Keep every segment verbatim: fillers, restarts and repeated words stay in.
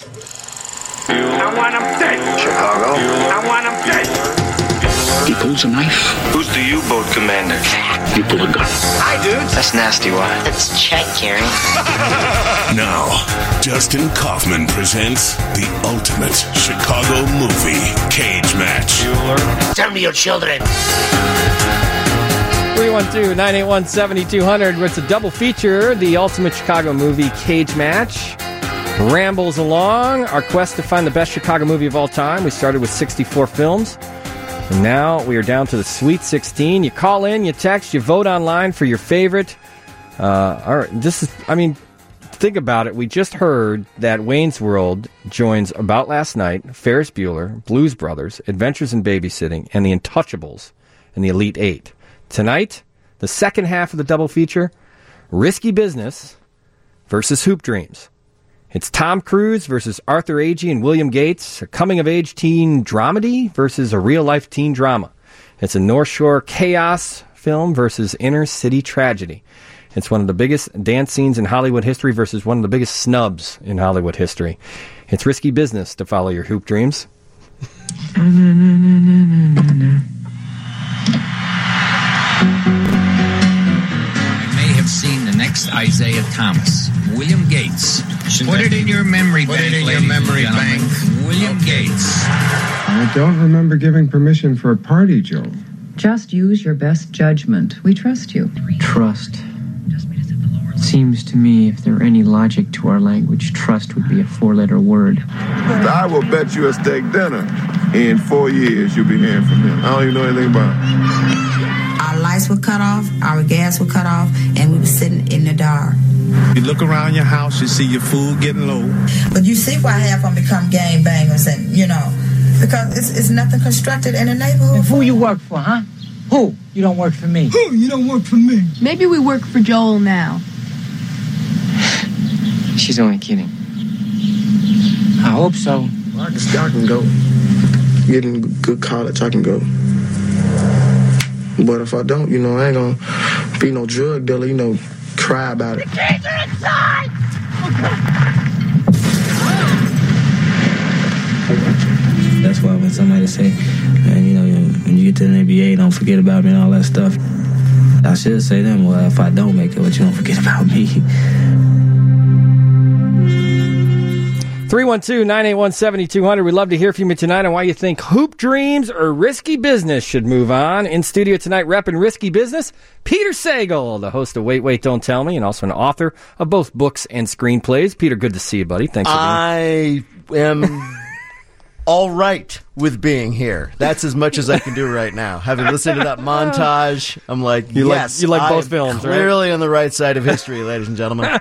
I want him dead. Chicago. I want him dead. He pulls a knife. Who's the U-boat commander? You pull a gun. Hi, dude. That's nasty, why? That's Chet, Gary. Now, Dustin Kaufman presents the ultimate Chicago movie, Cage Match. Tell me your children. three one two, nine eight one, seven two zero zero. It's a double feature, the ultimate Chicago movie, Cage Match. Rambles along our quest to find the best Chicago movie of all time. We started with sixty-four films. And now we are down to the Sweet sixteen. You call in, you text, you vote online for your favorite. Uh, all right, this is, I mean, think about it. We just heard that Wayne's World joins About Last Night, Ferris Bueller, Blues Brothers, Adventures in Babysitting, and The Untouchables in the Elite Eight. Tonight, the second half of the double feature, Risky Business versus Hoop Dreams. It's Tom Cruise versus Arthur Agee and William Gates, a coming-of-age teen dramedy versus a real-life teen drama. It's a North Shore chaos film versus inner-city tragedy. It's one of the biggest dance scenes in Hollywood history versus one of the biggest snubs in Hollywood history. It's risky business to follow your hoop dreams. You may have seen the next Isaiah Thomas. William Gates. Put it in your memory bank. Put it in your memory bank. William Gates. I don't remember giving permission for a party, Joe. Just use your best judgment. We trust you. Trust. Seems to me if there were any logic to our language, trust would be a four-letter word. I will bet you a steak dinner. In four years, you'll be hearing from him. I don't even know anything about it. Our lights were cut off, our gas were cut off, and we were sitting in the dark. You look around your house, you see your food getting low. But you see why half of them become gang bangers and, you know, because it's, it's nothing constructed in the neighborhood. And who you work for, huh? Who? You don't work for me. Who? You don't work for me. Maybe we work for Joel now. She's only kidding. I hope so. Well, I can, I can go. Get in good college, I can go. But if I don't, you know, I ain't gonna be no drug dealer, you know, cry about it. The keys are inside! That's why when somebody say, man, you know, when you get to the N B A, don't forget about me and all that stuff, I should say to them, well, if I don't make it, but you don't forget about me. three one two, nine eight one, seven two zero zero. We'd love to hear from you tonight on why you think Hoop Dreams or Risky Business should move on. In studio tonight, repping Risky Business, Peter Sagal, the host of Wait, Wait, Don't Tell Me, and also an author of both books and screenplays. Peter, good to see you, buddy. Thanks for being here. I am all right with being here. That's as much as I can do right now. Having listened to that montage, I'm like, you yes, like, you like both I'm films, clearly right? on the right side of history, ladies and gentlemen.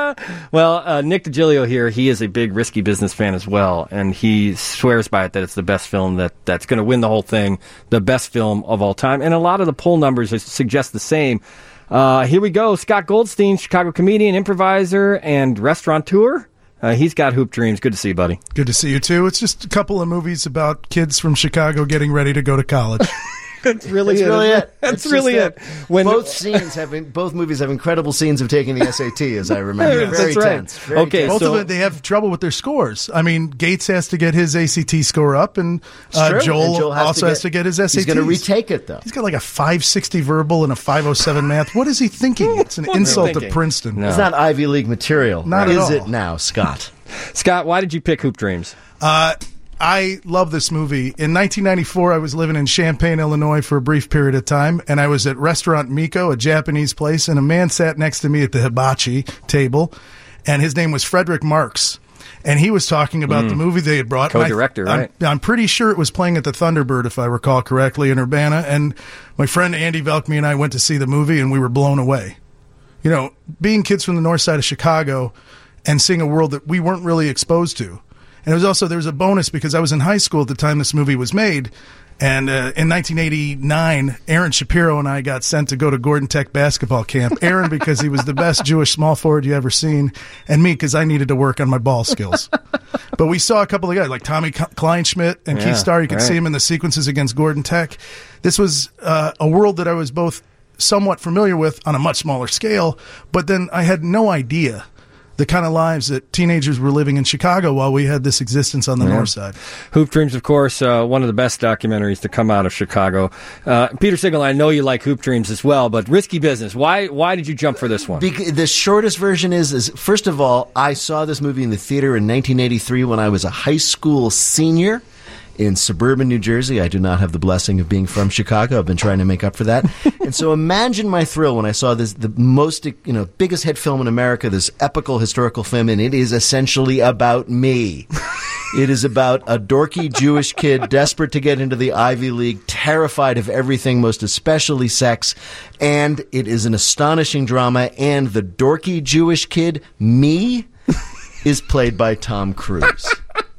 Well, uh, Nick DiGilio here, he is a big Risky Business fan as well, and he swears by it that it's the best film that, that's going to win the whole thing, the best film of all time, and a lot of the poll numbers suggest the same. Uh, here we go. Scott Goldstein, Chicago comedian, improviser, and restaurateur. Uh, he's got Hoop Dreams. Good to see you, buddy. Good to see you, too. It's just a couple of movies about kids from Chicago getting ready to go to college. That's really That's it. really it. That's It's really just it. When both scenes have both movies have incredible scenes of taking the S A T, as I remember. Yes, Very that's right. tense. Very Okay, tense. Both so, of it, they have trouble with their scores. I mean, Gates has to get his A C T score up, and uh, Joel, and Joel has also to get, has to get his S A Ts. He's going to retake it, though. He's got like a five sixty verbal and a five oh seven math. What is he thinking? It's an insult to Princeton. No. It's not Ivy League material. Not is at all. it now, Scott? Scott, why did you pick Hoop Dreams? Uh, I love this movie. In nineteen ninety-four, I was living in Champaign, Illinois for a brief period of time, and I was at Restaurant Miko, a Japanese place, and a man sat next to me at the hibachi table, and his name was Frederick Marx. And he was talking about mm. the movie they had brought. Co-director, I, right? I'm, I'm pretty sure it was playing at the Thunderbird, if I recall correctly, in Urbana. And my friend Andy Velkme and I went to see the movie, and we were blown away. You know, being kids from the north side of Chicago and seeing a world that we weren't really exposed to. And it was also, there was a bonus because I was in high school at the time this movie was made. And uh, in nineteen eighty-nine, Aaron Shapiro and I got sent to go to Gordon Tech basketball camp. Aaron because he was the best Jewish small forward you ever seen, and me because I needed to work on my ball skills. But we saw a couple of guys like Tommy Kleinschmidt and yeah, Keith Starr. You could right. see him in the sequences against Gordon Tech. This was uh, a world that I was both somewhat familiar with on a much smaller scale, but then I had no idea the kind of lives that teenagers were living in Chicago while we had this existence on the Yeah. north side. Hoop Dreams, of course, uh, one of the best documentaries to come out of Chicago. Uh, Peter Siegel, I know you like Hoop Dreams as well, but Risky Business. Why Why did you jump for this one? Bec- the shortest version is, is, first of all, I saw this movie in the theater in nineteen eighty-three when I was a high school senior in suburban New Jersey. I do not have the blessing of being from Chicago. I've been trying to make up for that. And so imagine my thrill when I saw this, the most, you know, biggest hit film in America, this epical historical film, and it is essentially about me. It is about a dorky Jewish kid desperate to get into the Ivy League, terrified of everything, most especially sex, and it is an astonishing drama, and the dorky Jewish kid, me, is played by Tom Cruise.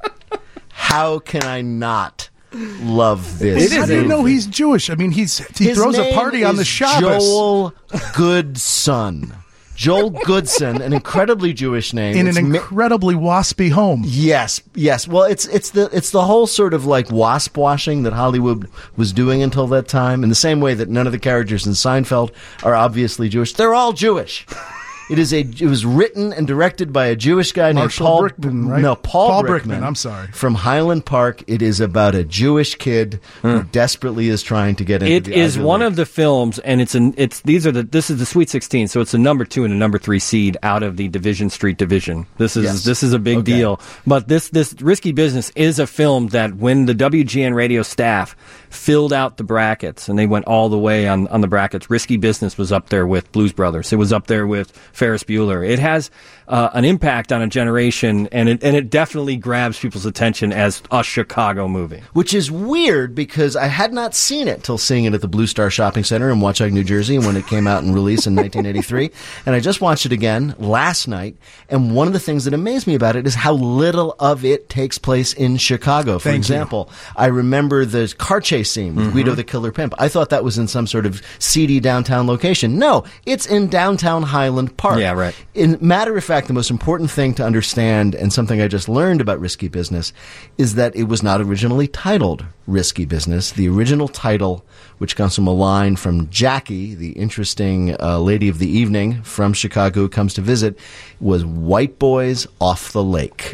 How can I not love this? How do you know he's Jewish? I mean, he's he His throws a name party on the is Shabbos. Joel Goodson. Joel Goodson, an incredibly Jewish name. In It's an ma- incredibly waspy home. Yes, yes. Well, it's it's the it's the whole sort of like wasp washing that Hollywood was doing until that time. In the same way that none of the characters in Seinfeld are obviously Jewish, they're all Jewish. It is a. It was written and directed by a Jewish guy Marshall named Paul Brickman, right? No, Paul, Paul Brickman. Brickman, I'm sorry. From Highland Park. It is about a Jewish kid who desperately is trying to get into It the is Ivy one League. of the films, and it's an it's these are the this is the Sweet sixteen, so it's a number two and a number three seed out of the Division Street division. This is Yes. this is a big Okay. deal. But this this Risky Business is a film that when the W G N radio staff filled out the brackets and they went all the way on on the brackets, Risky Business was up there with Blues Brothers. It was up there with Ferris Bueller. It has uh, an impact on a generation, and it and it definitely grabs people's attention as a Chicago movie. Which is weird because I had not seen it till seeing it at the Blue Star Shopping Center in Watchung, New Jersey, when it came out and released in nineteen eighty-three. And I just watched it again last night. And one of the things that amazed me about it is how little of it takes place in Chicago. For Thank you. example, I remember the car chase scene with Mhm. Guido the Killer Pimp. I thought that was in some sort of seedy downtown location. No, it's in downtown Highland Park. Yeah, right. In matter of fact, the most important thing to understand, and something I just learned about Risky Business, is that it was not originally titled Risky Business. The original title, which comes from a line from Jackie, the interesting uh, lady of the evening from Chicago who comes to visit, was White Boys Off the Lake.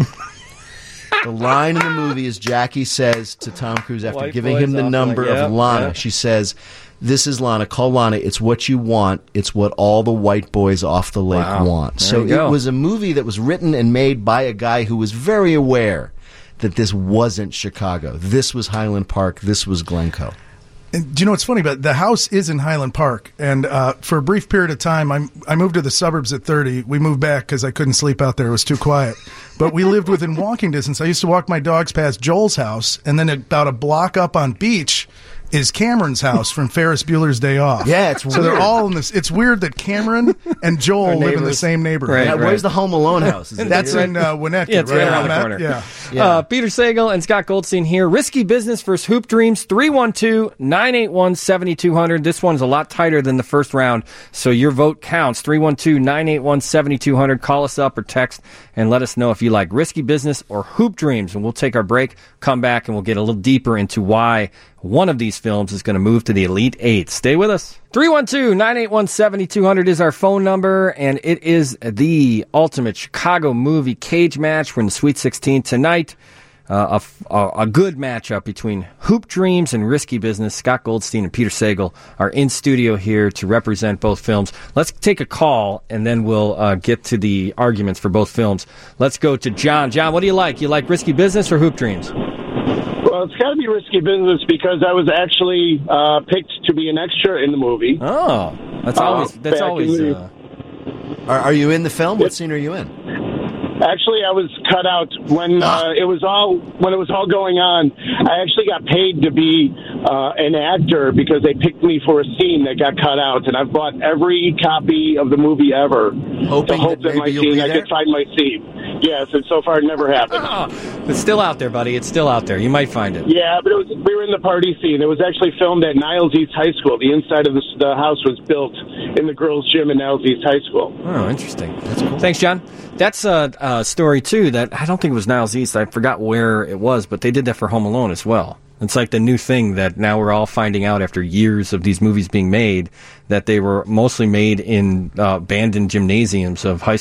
The line in the movie is Jackie says to Tom Cruise after White giving boys him the off the number lake. Yep, of Lana, yep. she says, "This is Lana. Call Lana. It's what you want. It's what all the white boys off the lake Wow. want." There So you go. it was a movie that was written and made by a guy who was very aware that this wasn't Chicago. This was Highland Park. This was Glencoe. And do you know what's funny about it? The house is in Highland Park, and uh, for a brief period of time, I I moved to the suburbs at thirty. We moved back because I couldn't sleep out there; it was too quiet. But we lived within walking distance. I used to walk my dogs past Joel's house, and then about a block up on Beach is Cameron's house from Ferris Bueller's Day Off. Yeah, it's so they're weird. all in this. It's weird that Cameron and Joel Are live in the neighbors. same neighborhood. Right, Yeah, right. Where's the Home Alone house? Is it That's there? in uh, Winnetka, Yeah, it's right around the Matt? corner. Yeah. Yeah. Uh, Peter Sagal and Scott Goldstein here. Risky Business versus Hoop Dreams, three one two, nine eight one, seven two zero zero. This one's a lot tighter than the first round, so your vote counts. three one two, nine eight one, seven two zero zero. Call us up or text and let us know if you like Risky Business or Hoop Dreams. And we'll take our break, come back, and we'll get a little deeper into why one of these films is going to move to the Elite Eight. Stay with us. three one two, nine eight one, seven two zero zero is our phone number, and it is the ultimate Chicago movie cage match. We're in the Sweet sixteen tonight. Uh, a, a, a good matchup between Hoop Dreams and Risky Business. Scott Goldstein and Peter Sagal are in studio here to represent both films. Let's take a call, and then we'll uh, get to the arguments for both films. Let's go to John. John, what do you like? You like Risky Business or Hoop Dreams? Well, it's got to be Risky Business because I was actually uh, picked to be an extra in the movie. Oh, that's Uh, always that's back always. in the- Uh, Are, are you in the film? What scene are you in? Actually, I was cut out when uh, it was all when it was all going on. I actually got paid to be uh, an actor because they picked me for a scene that got cut out, and I've bought every copy of the movie ever Hoping to hope that that, my maybe you'll scene be I there? could find my scene. Yes, and so far it never happened. oh, it's still out there, buddy. It's still out there. You might find it. Yeah, but it was, we were in the party scene. It was actually filmed at Niles East High School. The inside of the, the house was built in the girls' gym at Niles East High School. Oh, interesting. That's cool. Thanks, John. That's a, a story, too, that I don't think it was Niles East. I forgot where it was, but they did that for Home Alone as well. It's like the new thing that now we're all finding out after years of these movies being made, that they were mostly made in uh, abandoned gymnasiums of high schools.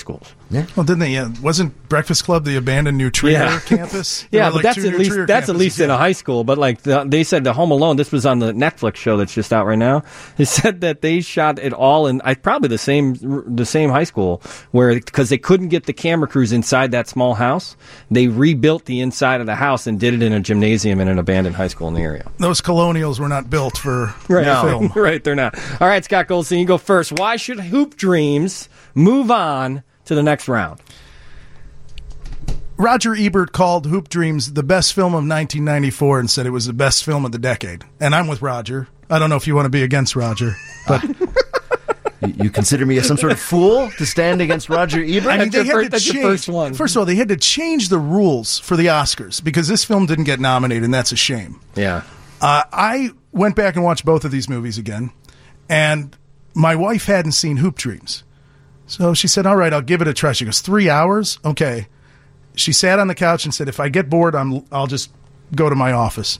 Yeah. Well, didn't they? Yeah, wasn't Breakfast Club the abandoned New Trier Yeah. campus? There Yeah, were, but like, that's two at New least Trier that's at campuses. least in a high school. But like the, they said, the Home Alone. This was on the Netflix show that's just out right now. They said that they shot it all in I probably the same the same high school where because they couldn't get the camera crews inside that small house, they rebuilt the inside of the house and did it in a gymnasium in an abandoned high school in the area. Those colonials were not built for Right, film. right, they're not. All right, Scott Goldstein, you go first. Why should Hoop Dreams move on to the next round? Roger Ebert called Hoop Dreams the best film of nineteen ninety-four and said it was the best film of the decade. And I'm with Roger. I don't know if you want to be against Roger, but you, you consider me as some sort of fool to stand against Roger Ebert? I mean, they your had first- to that's your change. first one. First of all, they had to change the rules for the Oscars because this film didn't get nominated, and that's a shame. Yeah. Uh, I went back and watched both of these movies again, and my wife hadn't seen Hoop Dreams. So she said, all right, I'll give it a try. She goes, three hours? Okay. She sat on the couch and said, if I get bored, I'm, I'll just go to my office.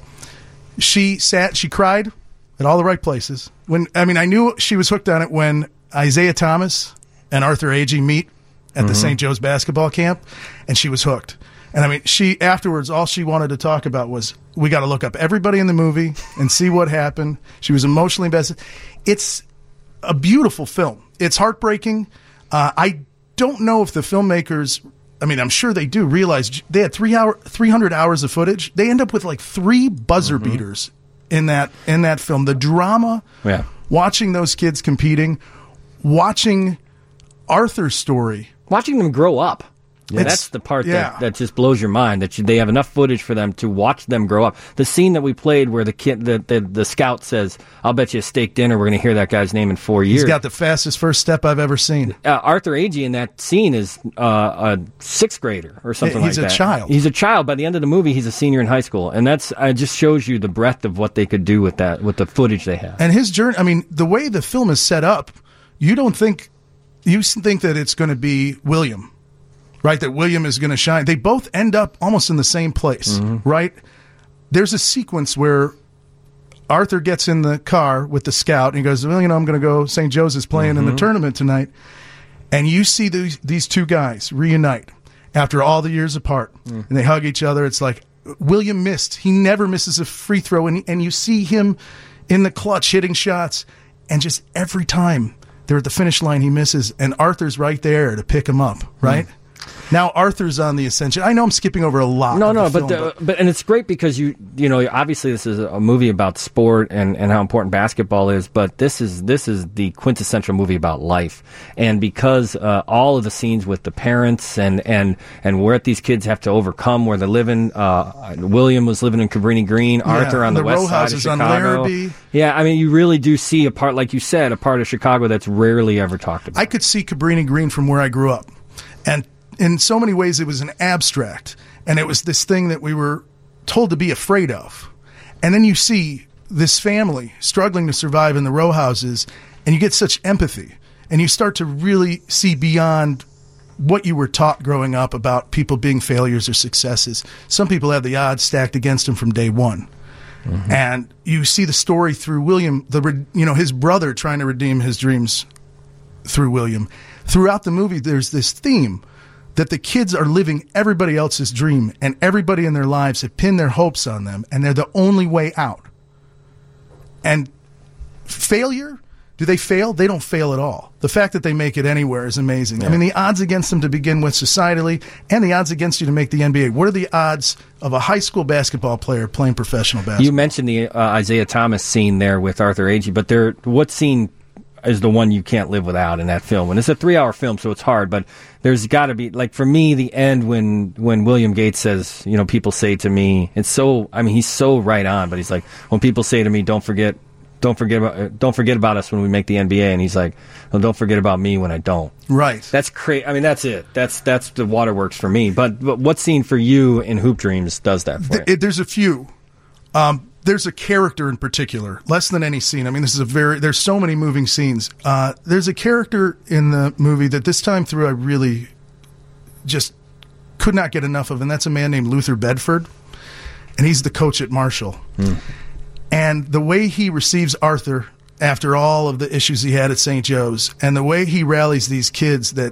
She sat, she cried at all the right places. When I mean, I knew she was hooked on it when Isaiah Thomas and Arthur Agee meet at Mhm. the Saint Joe's basketball camp, and she was hooked. And I mean, she afterwards, all she wanted to talk about was, we got to look up everybody in the movie and see what happened. She was emotionally invested. It's a beautiful film. It's heartbreaking. Uh, I don't know if the filmmakers, I mean, I'm sure they do realize they had three hour, three hundred hours of footage. They end up with like three buzzer Mm-hmm. beaters in that in that film. The drama, Yeah. watching those kids competing, watching Arthur's story, watching them grow up. Yeah. That's the part Yeah. that, that just blows your mind, that you, they have enough footage for them to watch them grow up. The scene that we played where the kid, the, the, the scout says, I'll bet you a steak dinner we're going to hear that guy's name in four years. He's got the fastest first step I've ever seen. Uh, Arthur Agee in that scene is uh, a sixth grader or something He's like a that. child. He's a child. By the end of the movie, he's a senior in high school. And that's uh, just shows you the breadth of what they could do with that, with the footage they have. And his journey, I mean, the way the film is set up, you don't think, you think that it's going to be William, right? That William is going to shine. They both end up almost in the same place, right? There's a sequence where Arthur gets in the car with the scout and he goes, well, you know, I'm going to go, Saint Joe's is playing in the Mhm. tournament tonight. And you see these, these two guys reunite after all the years apart and they hug each other. It's like William missed. He never misses a free throw. And, and you see him in the clutch hitting shots. And just every time they're at the finish line, he misses. And Arthur's right there to pick him up, right? Now Arthur's on the ascension. I know I'm skipping over a lot. No, of no, the but, film, the, but and it's great because you you know obviously this is a movie about sport and, and how important basketball is, but this is this is the quintessential movie about life, and because uh, all of the scenes with the parents and and and where these kids have to overcome where they're living. Uh, William was living in Cabrini Green, Yeah, Arthur on the, the west row side of houses on Chicago. Larrabee. Yeah, I mean you really do see a part, like you said, a part of Chicago that's rarely ever talked about. I could see Cabrini Green from where I grew up. And in so many ways, it was an abstract. And it was this thing that we were told to be afraid of. And then you see this family struggling to survive in the row houses, and you get such empathy. And you start to really see beyond what you were taught growing up about people being failures or successes. Some people have the odds stacked against them from day one. Mm-hmm. And you see the story through William, the you know his brother trying to redeem his dreams through William. Throughout the movie, there's this theme that the kids are living everybody else's dream, and everybody in their lives have pinned their hopes on them, and they're the only way out. And failure, do they fail? They don't fail at all. The fact that they make it anywhere is amazing. Yeah. I mean, the odds against them to begin with societally, and the odds against you to make the N B A. What are the odds of a high school basketball player playing professional basketball? You mentioned the uh, Isaiah Thomas scene there with Arthur Agee, but there, what scene is the one you can't live without in that film? And it's a three-hour film, so it's hard, but there's got to be, like, for me, the end when, when William Gates says, you know, people say to me, it's so, I mean, he's so right on, but he's like, when people say to me, don't forget, don't forget about, don't forget about us when we make the N B A, and he's like, well, don't forget about me when I don't. Right. That's crazy. I mean, that's it. That's, that's the waterworks for me. But, but what scene for you in Hoop Dreams does that for you? Th- it, there's a few. Um, there's a character in particular, less than any scene. I mean, this is a very, there's so many moving scenes. Uh, there's a character in the movie that this time through I really just could not get enough of, and that's a man named Luther Bedford, and he's the coach at Marshall. Hmm. And the way he receives Arthur after all of the issues he had at Saint Joe's, and the way he rallies these kids that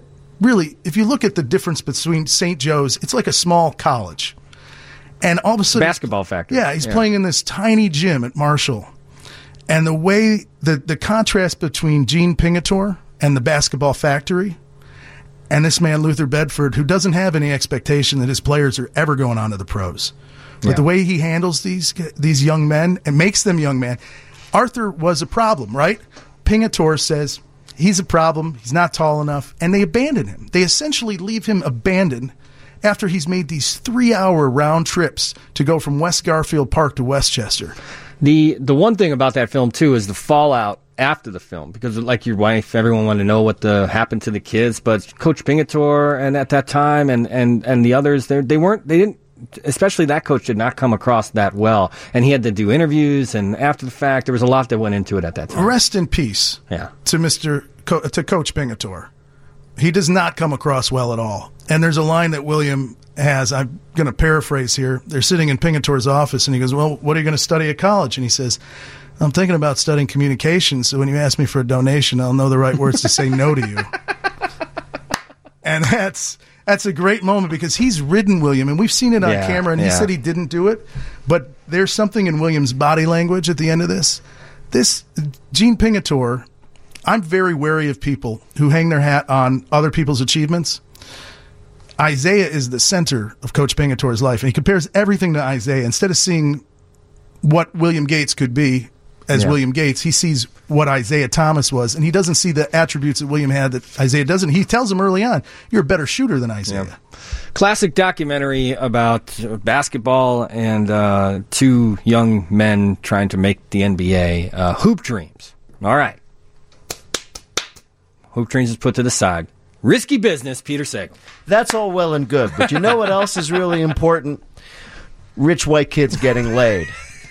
really, if you look at the difference between Saint Joe's, it's like a small college. And all of a sudden... Basketball factory. Yeah, he's yeah. playing in this tiny gym at Marshall. And the way, the, the contrast between Gene Pingatore and the basketball factory and this man, Luther Bedford, who doesn't have any expectation that his players are ever going on to the pros. But Yeah. the way he handles these these young men and makes them young men... Arthur was a problem, right? Pingatore says he's a problem, he's not tall enough, and they abandon him. They essentially leave him abandoned after he's made these three-hour round trips to go from West Garfield Park to Westchester. The the one thing about that film, too, is the fallout after the film, because like your wife, everyone wanted to know what the, happened to the kids, but Coach Pingatore and at that time and, and, and the others, they they weren't, they didn't, especially that coach did not come across that well. And he had to do interviews, and after the fact, there was a lot that went into it at that time. Rest in peace yeah. to Mister Co- to Coach Pingatore. He does not come across well at all. And there's a line that William has, I'm going to paraphrase here. They're sitting in Pingatore's office, and he goes, well, what are you going to study at college? And he says, I'm thinking about studying communications, so when you ask me for a donation, I'll know the right words to say no to you. And that's... That's a great moment because he's ridden William, and we've seen it on Yeah, camera, and he yeah. said he didn't do it. But there's something in William's body language at the end of this. This, Gene Pingatore, I'm very wary of people who hang their hat on other people's achievements. Isaiah is the center of Coach Pingatore's life, and he compares everything to Isaiah. Instead of seeing what William Gates could be as Yeah. William Gates, he sees what Isaiah Thomas was, and he doesn't see the attributes that William had that Isaiah doesn't. He tells him early on, you're a better shooter than Isaiah. Yeah. Classic documentary about basketball and uh, two young men trying to make the N B A. Uh, Hoop Dreams. All right. Hoop Dreams is put to the side. Risky Business, Peter Sagal. That's all well and good, but you know what else is really important? Rich white kids getting laid.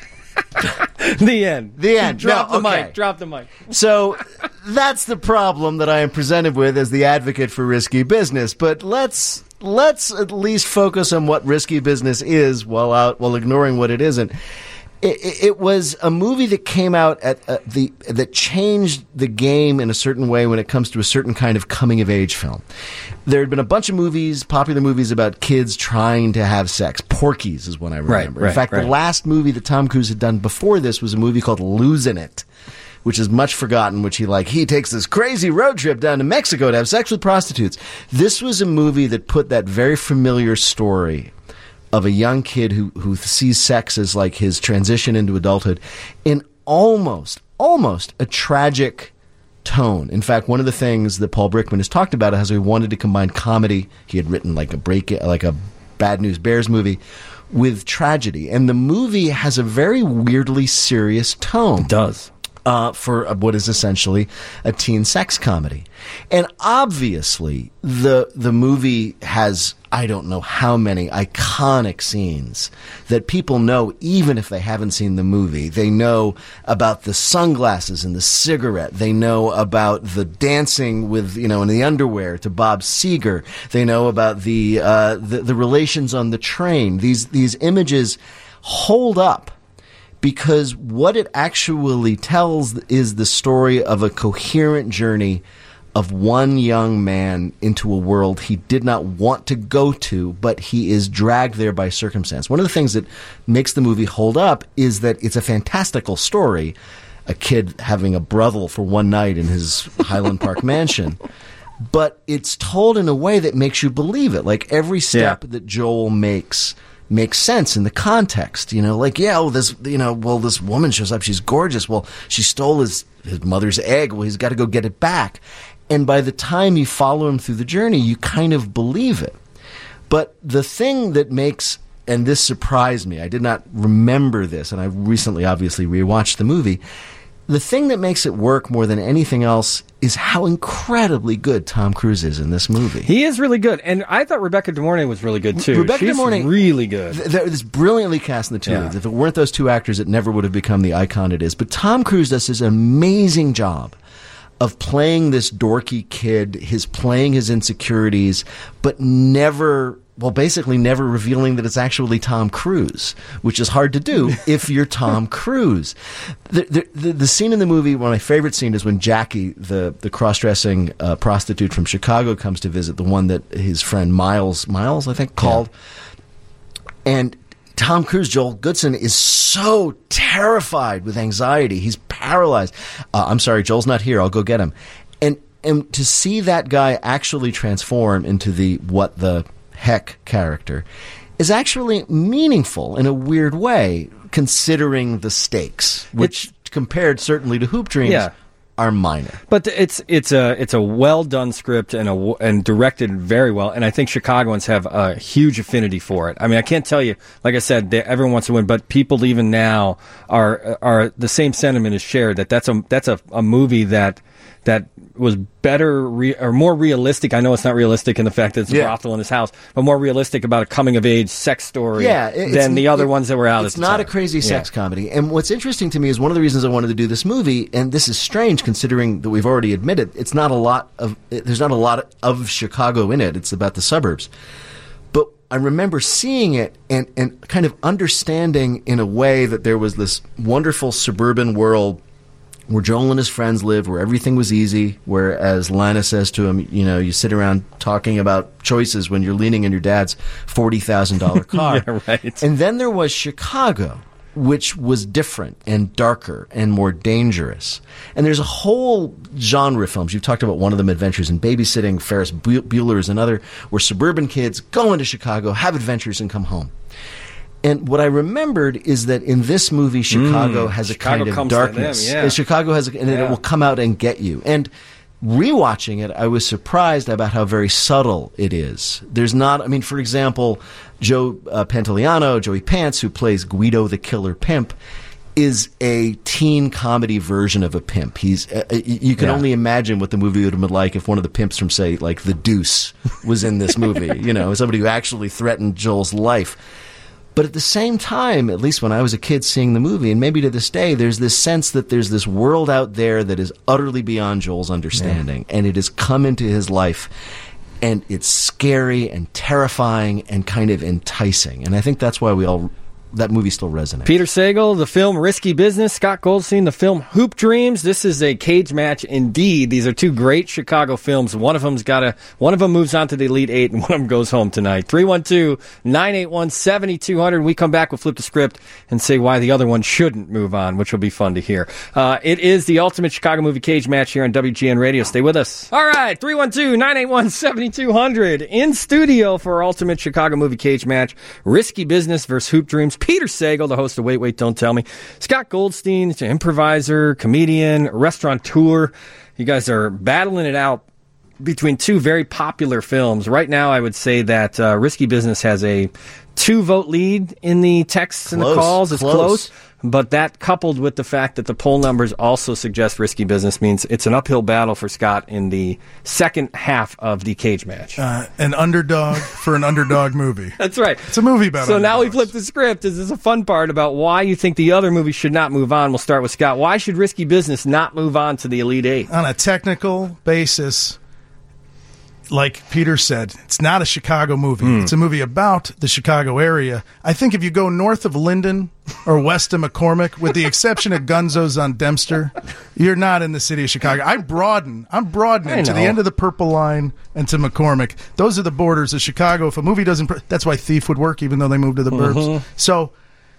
The end. The end. Drop No, the okay. mic. Drop the mic. So that's the problem that I am presented with as the advocate for risky business. But let's let's at least focus on what risky business is while out while ignoring what it isn't. It, it, it was a movie that came out at uh, the that changed the game in a certain way when it comes to a certain kind of coming of age film. There had been a bunch of movies, popular movies about kids trying to have sex. Porky's is one I remember. Right, right, in fact, right. the last movie that Tom Cruise had done before this was a movie called Losing It, which is much forgotten, which he like he takes this crazy road trip down to Mexico to have sex with prostitutes. This was a movie that put that very familiar story of a young kid who who sees sex as like his transition into adulthood in almost almost a tragic tone. In fact, one of the things that Paul Brickman has talked about is how he wanted to combine comedy. He had written like a break like a Bad News Bears movie with tragedy, and the movie has a very weirdly serious tone. It does. Uh, for what is essentially a teen sex comedy. And obviously, the the movie has, I don't know how many iconic scenes that people know even if they haven't seen the movie. They know about the sunglasses and the cigarette. They know about the dancing with, you know, in the underwear to Bob Seger. They know about the uh, the, the relations on the train. These These images hold up, because what it actually tells is the story of a coherent journey of one young man into a world he did not want to go to, but he is dragged there by circumstance. One of the things that makes the movie hold up is that it's a fantastical story, a kid having a brothel for one night in his Highland Park mansion. But it's told in a way that makes you believe it. Like every step Yeah. that Joel makes makes sense in the context, you know, like, yeah, oh, this, you know, well, this woman shows up, she's gorgeous. Well, she stole his, his mother's egg. Well, he's got to go get it back. And by the time you follow him through the journey, you kind of believe it. But the thing that makes, and this surprised me, I did not remember this, and I recently obviously rewatched the movie. The thing that makes it work more than anything else is how incredibly good Tom Cruise is in this movie. He is really good. And I thought Rebecca De Mornay was really good, too. Rebecca She's De Mornay, really good. Th- th- this brilliantly cast in the two Yeah. leads. If it weren't those two actors, it never would have become the icon it is. But Tom Cruise does this amazing job of playing this dorky kid, his playing his insecurities, but never well, basically never revealing that it's actually Tom Cruise, which is hard to do if you're Tom Cruise. The, the, the, the scene in the movie, one of my favorite scenes, is when Jackie, the, the cross-dressing uh, prostitute from Chicago, comes to visit, the one that his friend Miles, Miles, I think, called. Yeah. And Tom Cruise, Joel Goodson, is so terrified with anxiety. He's paralyzed. Uh, I'm sorry, Joel's not here. I'll go get him. And and to see that guy actually transform into the what the heck character is actually meaningful in a weird way, considering the stakes, which it's, compared certainly to Hoop Dreams, yeah. are minor. But it's it's a it's a well done script and a and directed very well, and I think Chicagoans have a huge affinity for it. I mean, I can't tell you, like I said, they, everyone wants to win, but people even now are are the same sentiment is shared that that's a that's a, a movie that. that was better re- or more realistic. I know it's not realistic in the fact that it's a yeah. brothel in his house, but more realistic about a coming-of-age sex story yeah, than the other it, ones that were out It's at the not time. a crazy yeah. sex comedy. And what's interesting to me is one of the reasons I wanted to do this movie, and this is strange considering that we've already admitted it's not a lot of there's not a lot of Chicago in it. It's about the suburbs. But I remember seeing it and, and kind of understanding in a way that there was this wonderful suburban world where Joel and his friends lived, where everything was easy, where, as Lana says to him, you know, you sit around talking about choices when you're leaning in your dad's forty thousand dollars car. yeah, right. And then there was Chicago, which was different and darker and more dangerous. And there's a whole genre of films. You've talked about one of them, Adventures in Babysitting. Ferris Bueller is another, where suburban kids go into Chicago, have adventures, and come home. And what I remembered is that in this movie, Chicago mm, has a Chicago kind of comes darkness. To them, yeah. Chicago has, a, and yeah. it will come out and get you. And rewatching it, I was surprised about how very subtle it is. There's not, I mean, for example, Joe uh, Pantoliano, Joey Pants, who plays Guido the Killer Pimp, is a teen comedy version of a pimp. He's uh, you can yeah. only imagine what the movie would have been like if one of the pimps from, say, like The Deuce was in this movie. You know, somebody who actually threatened Joel's life. But at the same time, at least when I was a kid seeing the movie, and maybe to this day, there's this sense that there's this world out there that is utterly beyond Joel's understanding, yeah. and it has come into his life, and it's scary and terrifying and kind of enticing. And I think that's why we all that movie still resonates. Peter Sagal, the film Risky Business. Scott Goldstein, the film Hoop Dreams. This is a cage match indeed. These are two great Chicago films. One of them's got a, one of them moves on to the Elite Eight, and one of them goes home tonight. three one two, nine eight one, seven two zero zero. We come back, we'll flip the script and say why the other one shouldn't move on, which will be fun to hear. Uh, it is the Ultimate Chicago Movie Cage Match here on W G N Radio. Stay with us. All right, three one two, nine eight one, seven two zero zero. In studio for our Ultimate Chicago Movie Cage Match, Risky Business versus Hoop Dreams. Peter Sagal, the host of Wait, Wait, Don't Tell Me. Scott Goldstein, improviser, comedian, restaurateur. You guys are battling it out between two very popular films. Right now, I would say that uh, Risky Business has a two-vote lead in the texts close, and the calls. It's close. close. But that, coupled with the fact that the poll numbers also suggest Risky Business, means it's an uphill battle for Scott in the second half of the cage match. Uh, an underdog for an underdog movie. That's right. It's a movie about So underdogs. now we flip the script. This is a fun part about why you think the other movie should not move on. We'll start with Scott. Why should Risky Business not move on to the Elite Eight? On a technical basis, like Peter said, it's not a Chicago movie. Mm. It's a movie about the Chicago area. I think if you go north of Linden or west of McCormick, with the exception of Gunzo's on Dempster, you're not in the city of Chicago. I broaden. I'm broadening to the end of the Purple Line and to McCormick. Those are the borders of Chicago. If a movie doesn't... Pr- that's why Thief would work, even though they moved to the burbs. Mm-hmm. So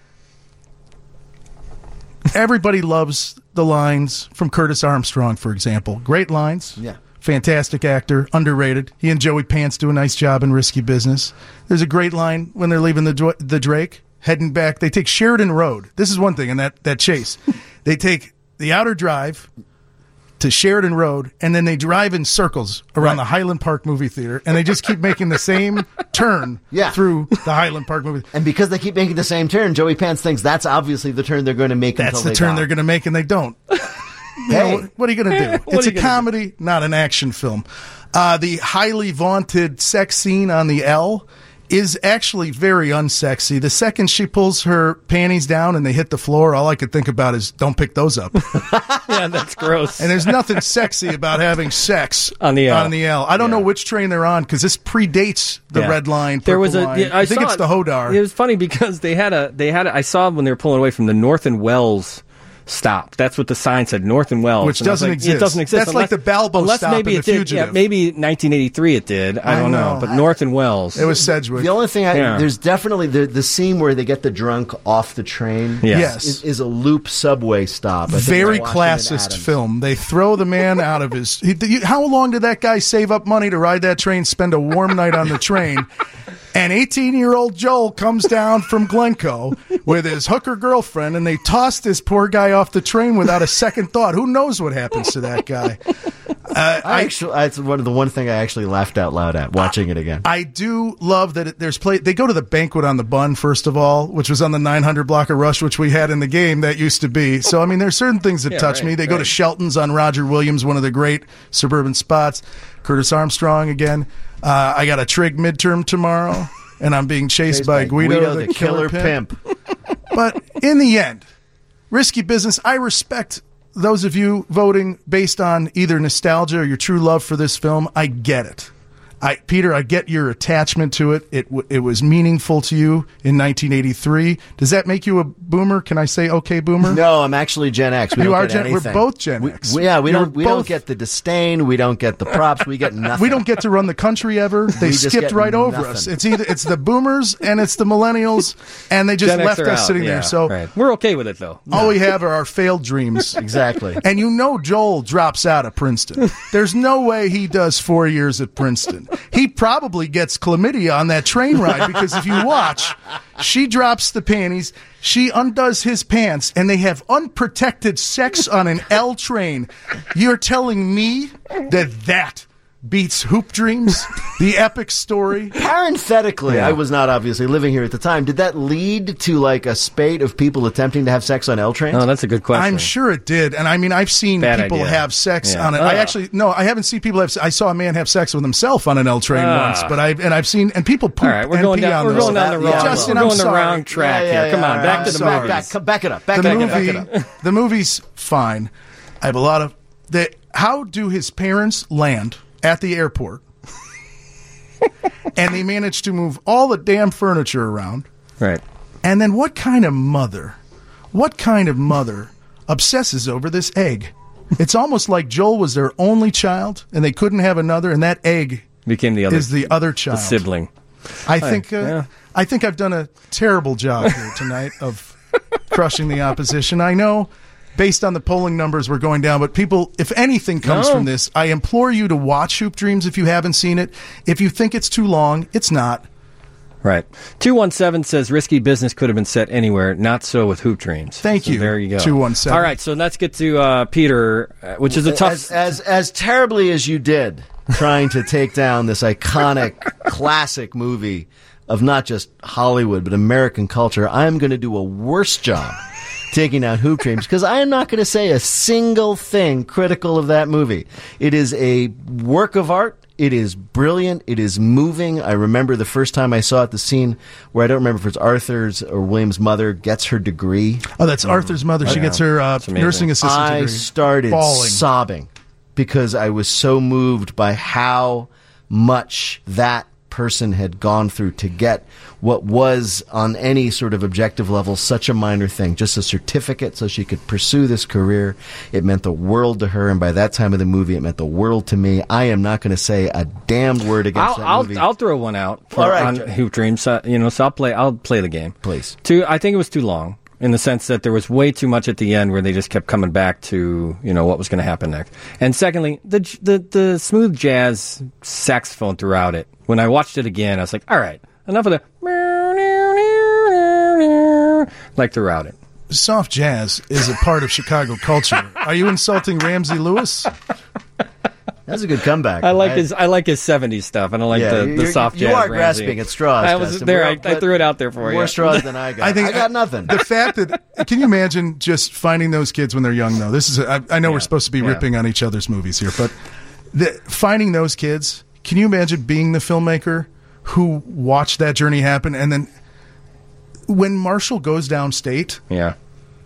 everybody loves the lines from Curtis Armstrong, for example. Great lines. Yeah. Fantastic actor, underrated. He and Joey Pants do a nice job in Risky Business. There's a great line when they're leaving the the Drake, heading back. They take Sheridan Road. This is one thing in that, that chase. They take the outer drive to Sheridan Road, and then they drive in circles around right. the Highland Park movie theater, and they just keep making the same turn yeah. through the Highland Park movie. And because they keep making the same turn, Joey Pants thinks that's obviously the turn they're going to make. That's until the they turn die. they're going to make, and they don't. You hey. know, what are you going to do? It's a comedy, do? not an action film. Uh, the highly vaunted sex scene on the L is actually very unsexy. The second she pulls her panties down and they hit the floor, all I could think about is don't pick those up. Yeah, that's gross. And there's nothing sexy about having sex on the L. On the L. I don't Yeah. know which train they're on because this predates the Yeah. red line. There was a. purple line. yeah, I, I think saw it's it. the Hodar. It was funny because they had a. They had. A, I saw when they were pulling away from the North and Wells stop. That's what the sign said, North and Wells, Which And I was doesn't like, exist. It doesn't exist. That's like the Balbo unless stop maybe in it The did. Fugitive. Yeah, maybe nineteen eighty-three it did. I, I don't know. know. But North and Wells. It was Sedgwick. The only thing I Yeah. there's definitely the the scene where they get the drunk off the train. Yes. Yes. is, is a loop subway stop. I think Very it's Washington classist Adams. film. They throw the man out of his. He, you- how long did that guy save up money to ride that train, spend a warm night on the train? And eighteen-year-old Joel comes down from Glencoe with his hooker girlfriend, and they toss this poor guy off the train without a second thought. Who knows what happens to that guy? Uh, I actually, it's one of the one thing I actually laughed out loud at watching it again. I do love that it, there's play. They go to the banquet on the Bun first of all, which was on the nine hundred block of Rush, which we had in the game. That used to be. So I mean, there's certain things that Yeah, touch right, me. They go to right. Shelton's on Roger Williams, one of the great suburban spots. Curtis Armstrong again. Uh, I got a trig midterm tomorrow, and I'm being chased, Chased by, by Guido, Guido, the, the killer, killer pimp. But in the end, risky business. I respect those of you voting based on either nostalgia or your true love for this film. I get it. I, Peter, I get your attachment to it. It w- it was meaningful to you in nineteen eighty-three. Does that make you a boomer? Can I say okay, boomer? No, I'm actually Gen X. We You don't are get Gen- we're anything. both Gen We- X. we- yeah, we You're don't. We both- don't get the disdain. We don't get the props. We get nothing. We don't get to run the country ever. They We just skipped get right over nothing. us. It's either it's the boomers and it's the millennials, and they just Gen X left are us out, sitting yeah, there. So right. We're okay with it though. all we have are our failed dreams. Exactly. And you know Joel drops out of Princeton. There's no way he does four years at Princeton. He probably gets chlamydia on that train ride because if you watch, she drops the panties, she undoes his pants, and they have unprotected sex on an L train. You're telling me that that beats Hoop Dreams, the epic story? Parenthetically, Yeah. I was not obviously living here at the time. Did that lead to like a spate of people attempting to have sex on L trains? Oh, that's a good question. I'm sure it did, and I mean, I've seen Bad people idea. have sex Yeah. on it. I Ah. actually no, I haven't seen people have. I saw a man have sex with himself on an L train Ah. once, but I and I've seen and people poop All right, we're and going pee down. on We're those. going down the Yeah, wrong. Justin, we're I'm going the sorry. wrong track Yeah, yeah, here. Come yeah, on, yeah, back I'm to the sorry. movies. Back, come- back it up. Back, the back, it, movie, back it up. the movie's fine. I have a lot of the. How do his parents land at the airport? And they manage to move all the damn furniture around. Right. And then what kind of mother, what kind of mother obsesses over this egg? It's almost like Joel was their only child and they couldn't have another, and that egg Became the other. is the other the child. sibling. I think uh, yeah. I think I've done a terrible job here tonight of crushing the opposition. I know based on the polling numbers we're going down, but people, if anything comes No. from this, I implore you to watch Hoop Dreams if you haven't seen it. If you think it's too long, it's not. Right. two one seven says risky business could have been set anywhere. Not so with Hoop Dreams. Thank So you, There you go. two one seven. All right, so let's get to uh, Peter, uh, which is a tough. As, as as terribly as you did trying to take down this iconic classic movie of not just Hollywood but American culture, I am going to do a worse job taking down Hoop Dreams because I am not going to say a single thing critical of that movie. It is a work of art. It is brilliant. It is moving. I remember the first time I saw it, the scene where I don't remember if it's Arthur's or William's mother gets her degree. Oh, that's Arthur's mother. She Yeah. gets her uh, That's amazing. nursing assistant I degree. started bawling. sobbing because I was so moved by how much that person had gone through to get what was on any sort of objective level such a minor thing, just a certificate so she could pursue this career. It meant the world to her, and by that time of the movie it meant the world to me. I am not going to say a damned word against I'll, that I'll, movie. I'll throw one out for, All right. on Hoop Dreams. Uh, you know, so I'll play. I'll play the game. Please. Two. I think it was too long in the sense that there was way too much at the end where they just kept coming back to you know what was going to happen next. And secondly, the the the smooth jazz saxophone throughout it. When I watched it again, I was like, all right, enough of the like throughout it. Soft jazz is a part of Chicago culture. Are you insulting Ramsey Lewis? That's a good comeback. I like I- his. I like his seventies stuff. I don't like Yeah, the, the you're- soft you jazz. are Ramsey. grasping at straws, I was Dustin. there. We're I, up- I threw it out there for you. More straws than I got. I, think got nothing. The fact that can you imagine just finding those kids when they're young? Though this is, a, I, I know we're supposed to be Yeah. ripping on each other's movies here, but the, finding those kids. Can you imagine being the filmmaker who watched that journey happen. And then when Marshall goes downstate, yeah,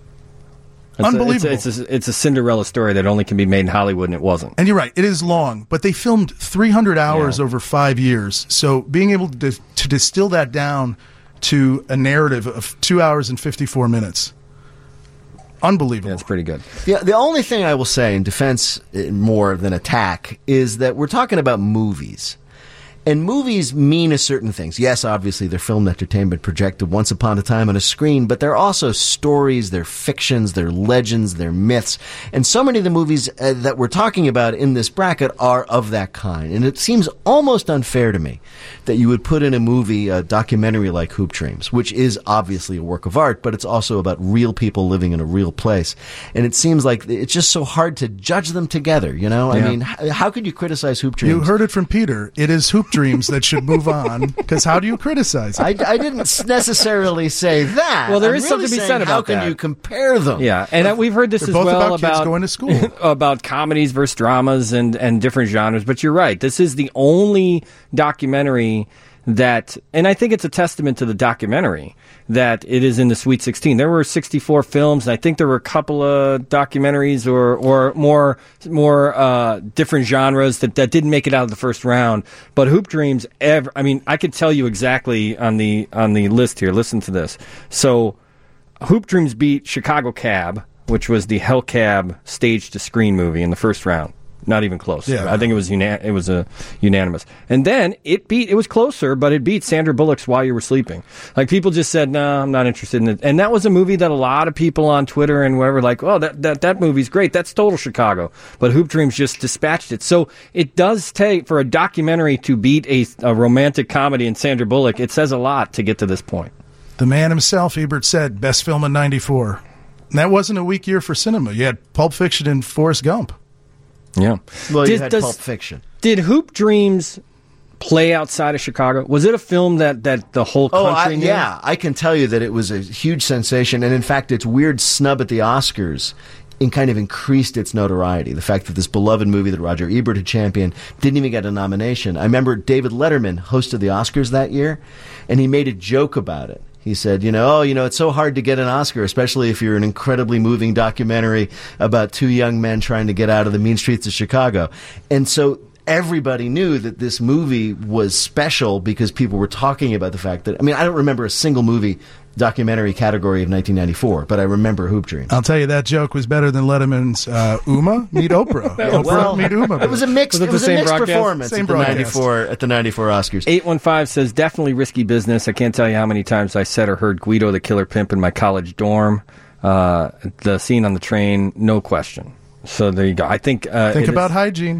it's unbelievable. A, it's, a, it's, a, it's a Cinderella story that only can be made in Hollywood, and it wasn't. And you're right, it is long, but they filmed three hundred hours yeah. over five years. So being able to, to distill that down to a narrative of two hours and fifty-four minutes. Unbelievable. That's pretty good. Yeah, the only thing I will say in defense more than attack is that we're talking about movies. And movies mean a certain things. Yes, obviously, they're film entertainment projected once upon a time on a screen, but they're also stories, they're fictions, they're legends, they're myths. And so many of the movies uh, that we're talking about in this bracket are of that kind. And it seems almost unfair to me that you would put in a movie, a documentary like Hoop Dreams, which is obviously a work of art, but it's also about real people living in a real place. And it seems like it's just so hard to judge them together, you know? Yeah. I mean, h- how could you criticize Hoop Dreams? You heard it from Peter. It is Hoop Dreams that should move on, because how do you criticize it? I, I didn't necessarily say that. Well, there I'm is really something to be said about how that. How can you compare them? Yeah, and uh, we've heard this They're as both well about, kids going to school. about comedies versus dramas and, and different genres. But you're right. This is the only documentary that, and I think it's a testament to the documentary, that it is in the Sweet sixteen. There were sixty-four films, and I think there were a couple of documentaries or, or more more uh, different genres that, that didn't make it out of the first round. But Hoop Dreams, ever, I mean, I could tell you exactly on the on the list here. Listen to this. So, Hoop Dreams beat Chicago Cab, which was the Hellcab stage-to-screen movie in the first round. Not even close. Yeah. I think it was una- it was a unanimous. And then it beat, it was closer, but it beat Sandra Bullock's While You Were Sleeping. Like, people just said, no, I'm not interested in it. And that was a movie that a lot of people on Twitter and wherever, like, oh, that, that, that movie's great. That's total Chicago. But Hoop Dreams just dispatched it. So it does take, for a documentary to beat a, a romantic comedy and Sandra Bullock, it says a lot to get to this point. The man himself, Ebert said, best film in ninety-four. And that wasn't a weak year for cinema. You had Pulp Fiction and Forrest Gump. Yeah. Well, did, you had does, Pulp Fiction. Did Hoop Dreams play outside of Chicago? Was it a film that, that the whole country oh, I, knew? Yeah, I can tell you that it was a huge sensation. And in fact, its weird snub at the Oscars in kind of increased its notoriety. The fact that this beloved movie that Roger Ebert had championed didn't even get a nomination. I remember David Letterman hosted the Oscars that year, and he made a joke about it. He said, you know, oh, you know, it's so hard to get an Oscar, especially if you're an incredibly moving documentary about two young men trying to get out of the mean streets of Chicago. And so everybody knew that this movie was special because people were talking about the fact that, I mean, I don't remember a single movie documentary category of nineteen ninety-four, but I remember Hoop Dreams. I'll tell you, that joke was better than Letterman's uh, Uma meet Oprah. Oprah well, meet Uma. It was a mixed, was it it was the a same mixed broadcast? performance Same at, the ninety-four, at the ninety-four Oscars. eight one five says, definitely risky business. I can't tell you how many times I said or heard Guido the Killer Pimp in my college dorm. Uh, the scene on the train, no question. So there you go. I think... Uh, Think about is- hygiene.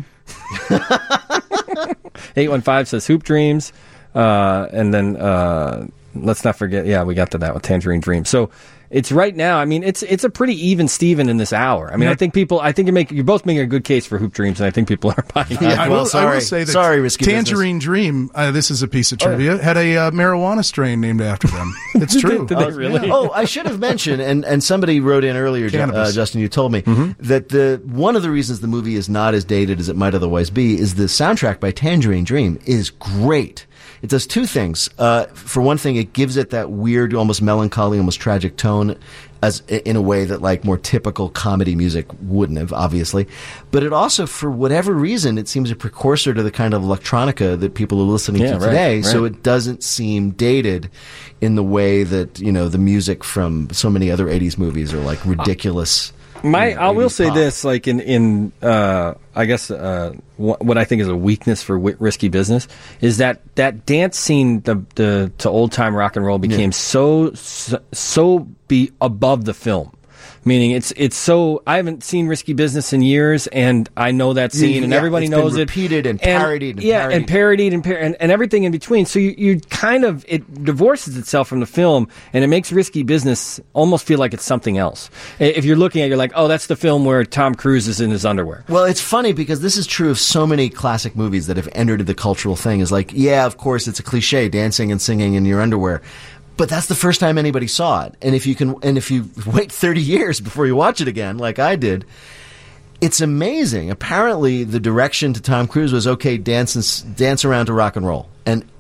eight one five says Hoop Dreams. Uh, and then... Uh, Let's not forget, yeah, we got to that with Tangerine Dream. So it's right now, I mean, it's it's a pretty even Steven in this hour. I mean, yeah. I think people, I think you make, you're both making a good case for Hoop Dreams, and I think people are buying it. Yeah, I, well, will, sorry. I will say that sorry, risky Tangerine business. Dream, uh, this is a piece of Oh, trivia, yeah. had a uh, marijuana strain named after them. It's true. Did they really? Oh, I should have mentioned, and, and somebody wrote in earlier, uh, Justin, you told me, Mm-hmm. that the one of the reasons the movie is not as dated as it might otherwise be is the soundtrack by Tangerine Dream is great. It does two things. Uh, for one thing, it gives it that weird, almost melancholy, almost tragic tone, as in a way that like more typical comedy music wouldn't have, obviously. But it also, for whatever reason, it seems a precursor to the kind of electronica that people are listening Yeah, to right, today. right. So it doesn't seem dated in the way that, you know, the music from so many other eighties movies are like ridiculous. My, you know, I will eighties say pop. this, like in in uh, I guess uh, wh- what I think is a weakness for wi- risky business is that that dance scene, the the to old time rock and roll became Yeah. so, so so be above the film. Meaning, it's it's so. I haven't seen Risky Business in years, and I know that scene, and Yeah, everybody it's knows been it. repeated and parodied and yeah, parodied. and parodied and, par- and and everything in between. So you, you kind of it divorces itself from the film, and it makes Risky Business almost feel like it's something else. If you're looking at, it, you're like, oh, that's the film where Tom Cruise is in his underwear. Well, it's funny because this is true of so many classic movies that have entered the cultural thing. Is like, yeah, of course, it's a cliche, dancing and singing in your underwear. But that's the first time anybody saw it. And if you can, and if you wait thirty years before you watch it again, like I did, it's amazing. Apparently, the direction to Tom Cruise was, okay, dance and, dance around to rock and roll. And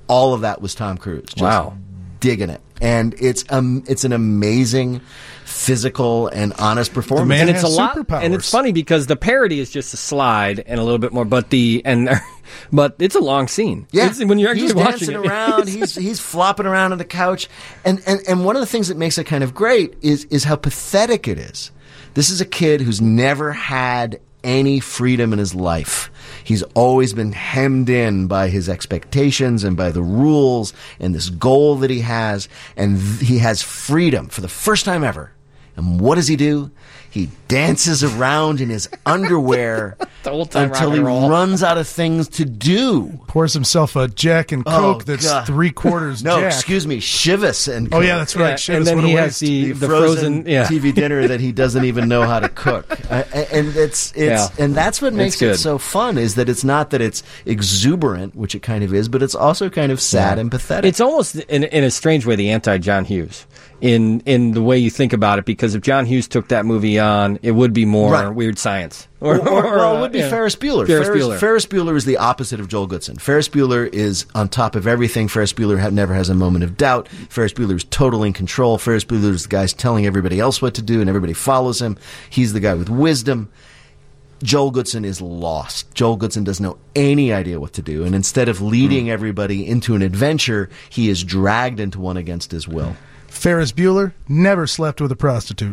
all of that was Tom Cruise. Just Wow. digging it. And it's um, it's an amazing physical and honest performance. man and it's a has lot, superpowers. and it's funny because the parody is just a slide and a little bit more, but the and but it's a long scene. Yeah, It's- when you're actually he's watching dancing it, around, he's he's flopping around on the couch, and, and and one of the things that makes it kind of great is is how pathetic it is. This is a kid who's never had any freedom in his life. He's always been hemmed in by his expectations and by the rules and this goal that he has, and th- he has freedom for the first time ever. And what does he do? He dances around in his underwear The whole time until rock he and roll. runs out of things to do. Pours himself a Jack and Coke Oh, that's God. three quarters No, Jack. excuse me, Chivas and Oh, Coke. yeah, that's right. Yeah, Shit, and it's then what a he has waste. the, the, the frozen, frozen, yeah. T V dinner that he doesn't even know how to cook, I, I- and it's it's Yeah. and that's what makes It's good. it so fun. Is that it's not that it's exuberant, which it kind of is, but it's also kind of sad Yeah. and pathetic. It's almost, in, in a strange way, the anti-John Hughes in in the way you think about it, because if John Hughes took that movie on, it would be more Right. Weird Science. Or, or, well, uh, it would be yeah. Ferris Bueller. Ferris Ferris, Bueller. Ferris Bueller is the opposite of Joel Goodson. Ferris Bueller is on top of everything. Ferris Bueller ha- never has a moment of doubt. Ferris Bueller is totally in control. Ferris Bueller is the guy telling everybody else what to do, and everybody follows him. He's the guy with wisdom. Joel Goodson is lost. Joel Goodson doesn't know any idea what to do, and instead of leading everybody into an adventure, he is dragged into one against his will. Ferris Bueller never slept with a prostitute.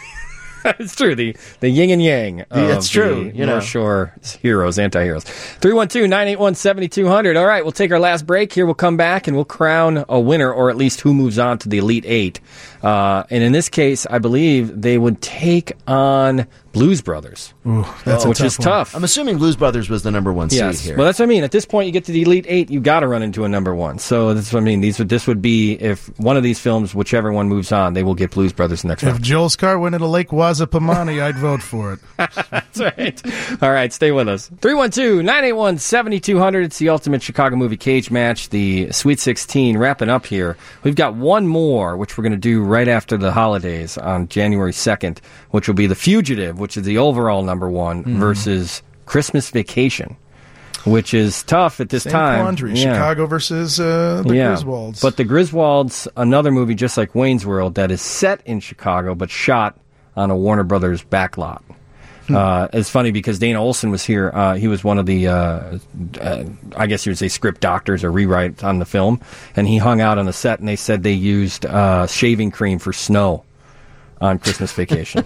It's true. The the yin and yang. Of It's true, The you know. North Shore heroes, anti-heroes. three one two, nine eight one, seven two zero zero. All right, we'll take our last break here. We'll come back and we'll crown a winner, or at least who moves on to the Elite Eight. Uh, and in this case, I believe they would take on Blues Brothers. Ooh, that's a which tough is one. tough. I'm assuming Blues Brothers was the number one Yes. seed here. Well, that's what I mean. At this point, you get to the Elite Eight, you got to run into a number one. So that's what I mean. These would this would be if one of these films, whichever one moves on, they will get Blues Brothers next If round. Joel's car went into Lake Wazapamani, I'd vote for it. That's right. All right, stay with us. three one two, nine eight one, seven two zero zero. It's the Ultimate Chicago Movie Cage Match, the Sweet sixteen. Wrapping up here. We've got one more, which we're going to do right after the holidays on January second, which will be The Fugitive, which is the overall number one, Mhm. versus Christmas Vacation, which is tough at this Same time. quandary. Yeah. Chicago versus uh, the yeah. Griswolds. But the Griswolds, another movie just like Wayne's World that is set in Chicago but shot on a Warner Brothers backlot. Uh, it's funny because Dana Olson was here. Uh, he was one of the, uh, uh, I guess you would say, script doctors or rewrites on the film. And he hung out on the set, and they said they used uh, shaving cream for snow on Christmas Vacation.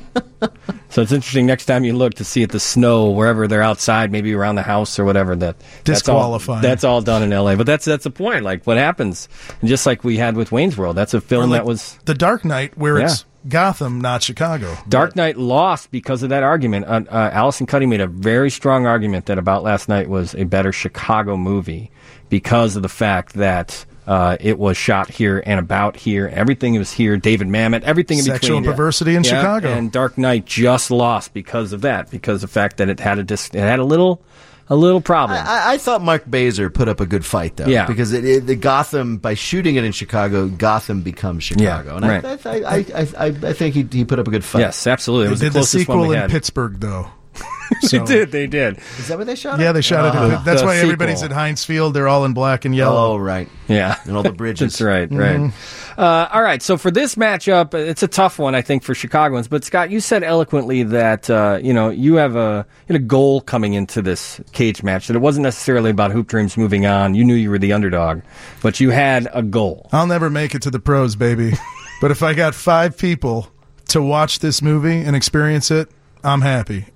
So it's interesting next time you look to see if the snow, wherever they're outside, maybe around the house or whatever, that that's all, Disqualifying. that's all done in L A. But that's that's the point. Like, what happens? And just like we had with Wayne's World, that's a film Or like that was... The Dark Knight, where Yeah. it's Gotham, not Chicago. Dark Knight lost because of that argument. Uh, uh, Allison Cuddy made a very strong argument that About Last Night was a better Chicago movie because of the fact that uh, it was shot here and about here. Everything was here. David Mamet, everything in Sexual between. perversity in Yeah, Chicago. And Dark Knight just lost because of that, because of the fact that it had a dis- it had a little a little problem. I, I thought Mark Baser put up a good fight, though. Yeah. Because it, it, the Gotham, by shooting it in Chicago, Gotham becomes Chicago. Yeah, and right. I, I, I, I, I, I think he, he put up a good fight. Yes, absolutely. It They was the did the closest one sequel we in had. Pittsburgh, though. They So- did. They did. Is that where they shot it? Yeah, they shot it. Uh, In Pitt- That's the why sequel. everybody's at Heinz Field. They're all in black and yellow. Oh, right. Yeah. And all the bridges. That's right, right. Mhm. Uh, all right, so for this matchup, it's a tough one, I think, for Chicagoans. But, Scott, you said eloquently that, uh, you know, you have a, you had a goal coming into this cage match, that it wasn't necessarily about Hoop Dreams moving on. You knew you were the underdog, but you had a goal. I'll never make it to the pros, baby. But if I got five people to watch this movie and experience it, I'm happy.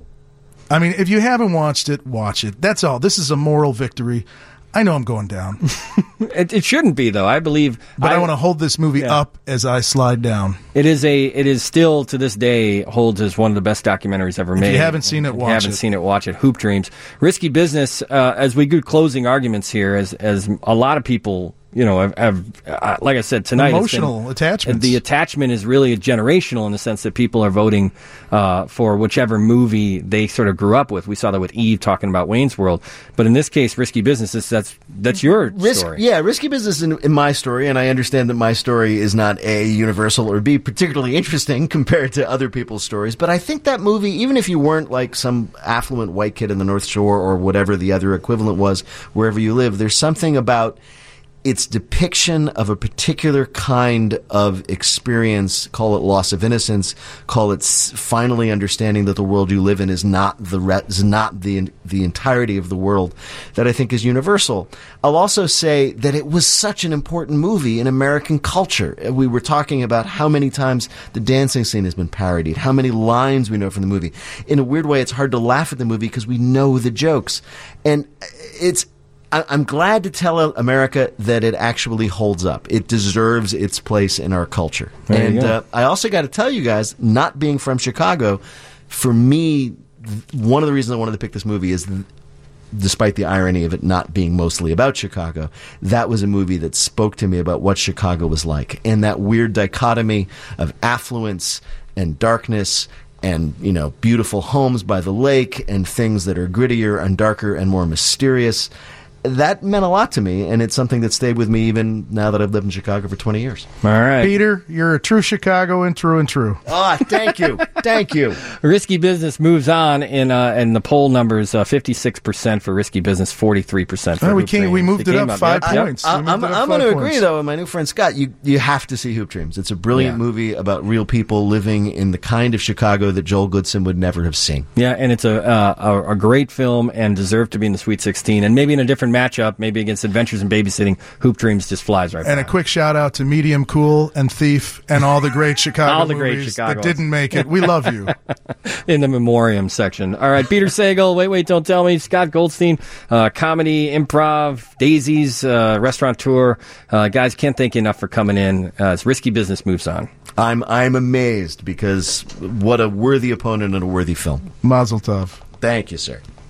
I mean, if you haven't watched it, watch it. That's all. This is a moral victory. I know I'm going down, It, it shouldn't be, though. I believe... but I, want to hold this movie Yeah. up as I slide down. It is a. It is still to this day holds as one of the best documentaries ever If made. you haven't seen it, If you watch haven't it. seen it, watch it. Hoop Dreams, Risky Business. Uh, as we do closing arguments here, as as a lot of people, you know, have, have uh, like I said tonight, it's been- Emotional attachments. The attachment is really generational in the sense that people are voting uh, for whichever movie they sort of grew up with. We saw that with Eve talking about Wayne's World, but in this case, Risky Business. Is, that's that's your Risk, story. Yeah, Risky Business in, in my story, and I understand that my story is not A, universal, or B, particularly interesting compared to other people's stories, but I think that movie, even if you weren't like some affluent white kid in the North Shore or whatever the other equivalent was, wherever you live, there's something about its depiction of a particular kind of experience, call it loss of innocence, call it s- finally understanding that the world you live in is not the re- is not the the entirety of the world, that I think is universal. I'll also say that it was such an important movie in American culture. We were talking about how many times the dancing scene has been parodied, how many lines we know from the movie. In a weird way, it's hard to laugh at the movie because we know the jokes. And it's I'm glad to tell America that it actually holds up. It deserves its place in our culture. There and you go. uh, I also got to tell you guys, not being from Chicago, for me, th- one of the reasons I wanted to pick this movie is, th- despite the irony of it not being mostly about Chicago, that was a movie that spoke to me about what Chicago was like. And that weird dichotomy of affluence and darkness and, you know, beautiful homes by the lake and things that are grittier and darker and more mysterious. That meant a lot to me, and it's something that stayed with me even now that I've lived in Chicago for twenty years. All right. Peter, you're a true Chicagoan, true and true. Ah, thank you. Thank you. Risky Business moves on in uh, in the poll numbers, uh, fifty-six percent for Risky Business, forty-three percent for Oh, we Hoop can't- Dreams. we moved it came up five Yep. points. Yep. I, moved I'm, it up I'm five going to points. agree, though, with my new friend Scott. You you have to see Hoop Dreams. It's a brilliant Yeah. movie about real people living in the kind of Chicago that Joel Goodson would never have seen. Yeah, and it's a, uh, a a great film and deserved to be in the Sweet sixteen. And maybe in a different matchup, maybe against Adventures in Babysitting, Hoop Dreams just flies right And by. a quick shout out to Medium Cool and Thief and all the great Chicago All the great movies Chicago that didn't make it. We love you. in the memoriam section. All right, Peter Sagal, Wait, Wait, Don't Tell Me, Scott Goldstein, uh, comedy, improv, Daisies, uh, restaurateur. Uh, guys, can't thank you enough for coming in. Uh, it's Risky Business moves on. I'm I'm amazed because what a worthy opponent and a worthy film. Mazel tov. Thank you, sir.